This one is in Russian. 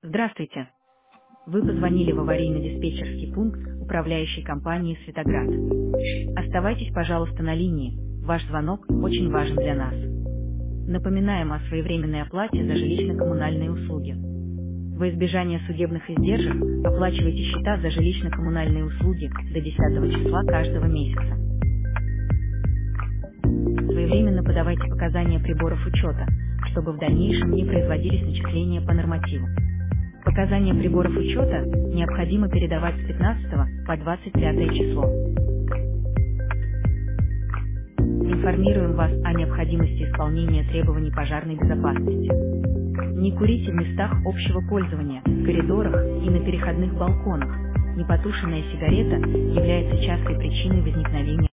Здравствуйте. Вы позвонили в аварийно-диспетчерский пункт управляющей компании «Светоград». Оставайтесь, пожалуйста, на линии. Ваш звонок очень важен для нас. Напоминаем о своевременной оплате за жилищно-коммунальные услуги. Во избежание судебных издержек оплачивайте счета за жилищно-коммунальные услуги до 10 числа каждого месяца. Своевременно подавайте показания приборов учета, чтобы в дальнейшем не производились начисления по нормативу. Показания приборов учета необходимо передавать с 15 по 25 число. Информируем вас о необходимости исполнения требований пожарной безопасности. Не курите в местах общего пользования, в коридорах и на переходных балконах. Непотушенная сигарета является частой причиной возникновения